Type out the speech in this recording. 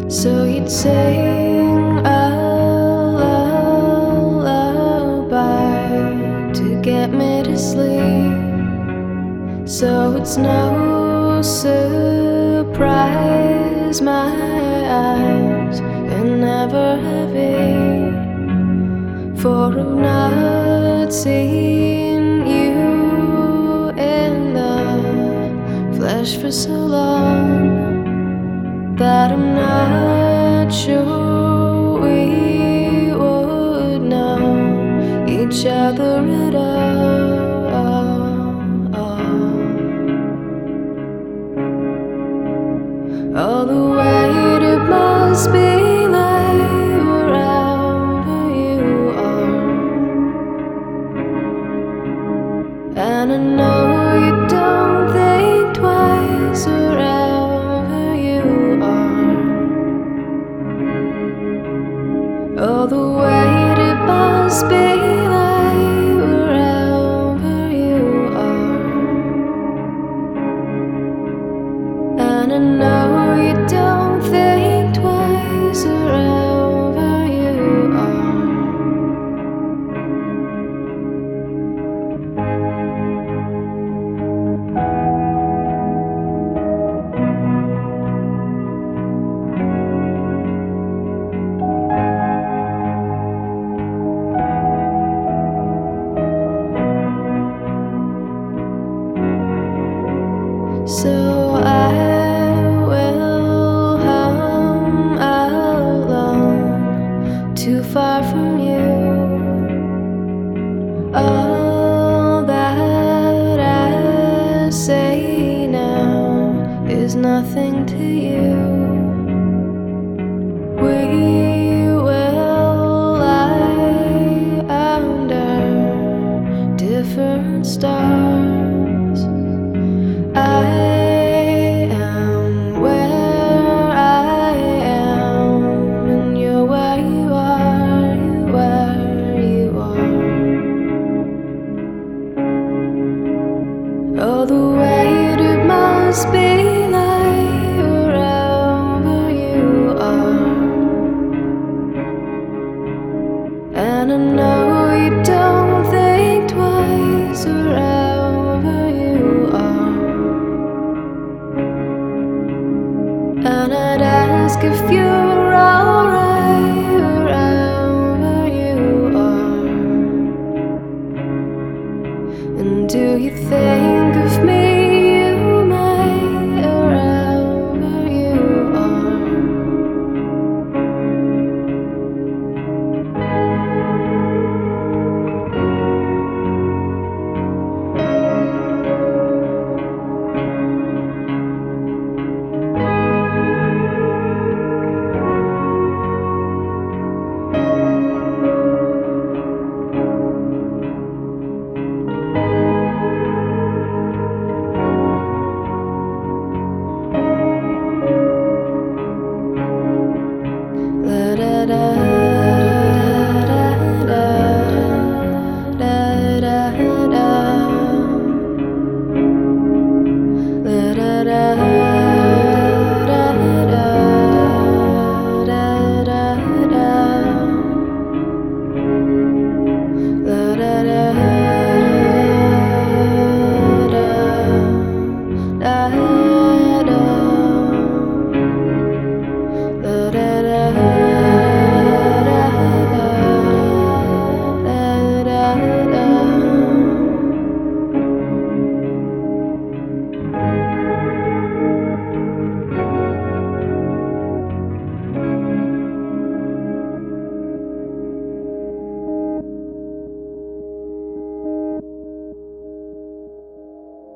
So you'd sing a lullaby to get me to sleep. So it's no surprise my eyes are never heavy, for I've not seen you in the flesh for so long that I'm not sure we would know each other at all. All the weight it must be like wherever you are, and I know you don't think twice wherever you are. All the weight it must be like wherever you are, and I know you don't think twice wherever you are. So I will hum alone, too far from you. All that I say now is nothing to you. We will lie under different stars. I am where I am, and you're where you are, you're where you are. All the weight it must be like wherever you are, and I know you don't think twice wherever you are. And I'd ask if you're alright wherever you are. And do you think of me, you might, wherever you are? La da da da da da da da da da da.